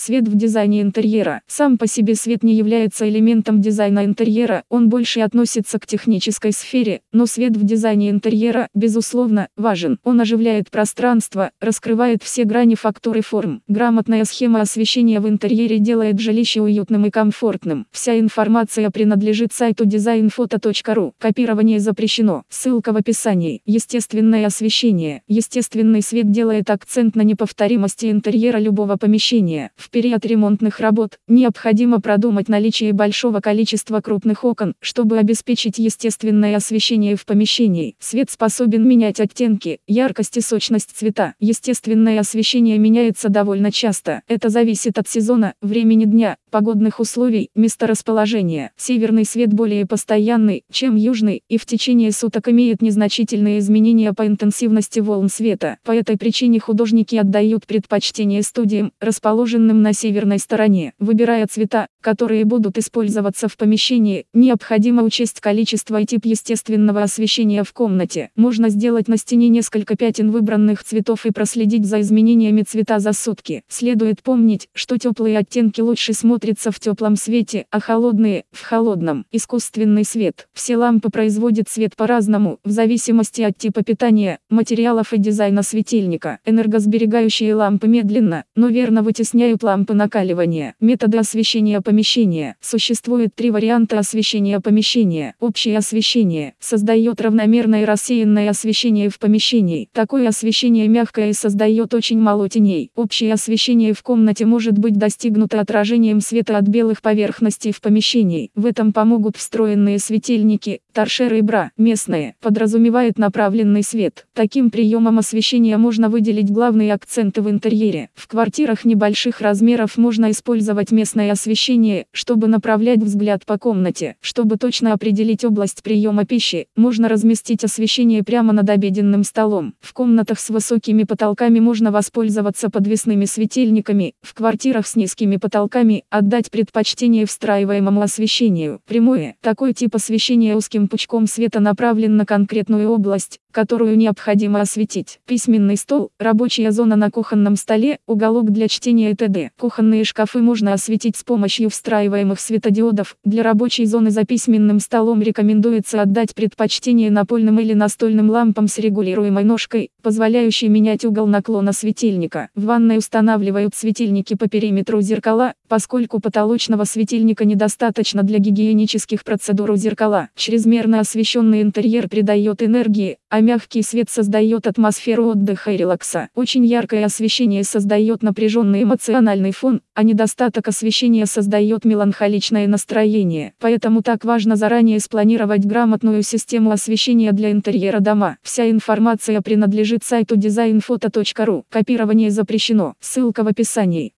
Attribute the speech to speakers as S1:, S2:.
S1: Свет в дизайне интерьера. Сам по себе свет не является элементом дизайна интерьера, он больше относится к технической сфере, но свет в дизайне интерьера, безусловно, важен. Он оживляет пространство, раскрывает все грани фактур и форм. Грамотная схема освещения в интерьере делает жилище уютным и комфортным. Вся информация принадлежит сайту designphoto.ru. Копирование запрещено. Ссылка в описании. Естественное освещение. Естественный свет делает акцент на неповторимости интерьера любого помещения. В период ремонтных работ необходимо продумать наличие большого количества крупных окон, чтобы обеспечить естественное освещение в помещении. Свет способен менять оттенки, яркость и сочность цвета. Естественное освещение меняется довольно часто. Это зависит от сезона, времени дня, погодных условий, месторасположения. Северный свет более постоянный, чем южный, и в течение суток имеет незначительные изменения по интенсивности волн света. По этой причине художники отдают предпочтение студиям, расположенным на северной стороне. Выбирая цвета, которые будут использоваться в помещении, необходимо учесть количество и тип естественного освещения в комнате. Можно сделать на стене несколько пятен выбранных цветов и проследить за изменениями цвета за сутки. Следует помнить, что теплые оттенки лучше смотрятся в теплом свете, а холодные – в холодном. Искусственный свет. Все лампы производят свет по-разному, в зависимости от типа питания, материалов и дизайна светильника. Энергосберегающие лампы медленно, но верно вытесняют лампы накаливания. Методы освещения помещения. Существует 3 варианта освещения помещения. Общее освещение создает равномерное и рассеянное освещение в помещении. Такое освещение мягкое и создает очень мало теней. Общее освещение в комнате может быть достигнуто отражением света от белых поверхностей в помещении. В этом помогут встроенные светильники, торшеры и бра. Местное подразумевает направленный свет. Таким приемом освещения можно выделить главные акценты в интерьере. В квартирах небольших размеров можно использовать местное освещение, чтобы направлять взгляд по комнате. Чтобы точно определить область приема пищи, можно разместить освещение прямо над обеденным столом. В комнатах с высокими потолками можно воспользоваться подвесными светильниками. В квартирах с низкими потолками отдать предпочтение встраиваемому освещению. Прямое. Такой тип освещения узким пучком света направлен на конкретную область, которую необходимо осветить. Письменный стол, рабочая зона на кухонном столе, уголок для чтения и т.д. Кухонные шкафы можно осветить с помощью встраиваемых светодиодов. Для рабочей зоны за письменным столом рекомендуется отдать предпочтение напольным или настольным лампам с регулируемой ножкой, позволяющей менять угол наклона светильника. В ванной устанавливают светильники по периметру зеркала, поскольку потолочного светильника недостаточно для гигиенических процедур у зеркала. Чрезмерно освещенный интерьер придает энергии, а мягкий свет создает атмосферу отдыха и релакса. Очень яркое освещение создает напряженный эмоциональный фон, а недостаток освещения создает меланхоличное настроение. Поэтому так важно заранее спланировать грамотную систему освещения для интерьера дома. Вся информация принадлежит сайту designphoto.ru. Копирование запрещено. Ссылка в описании.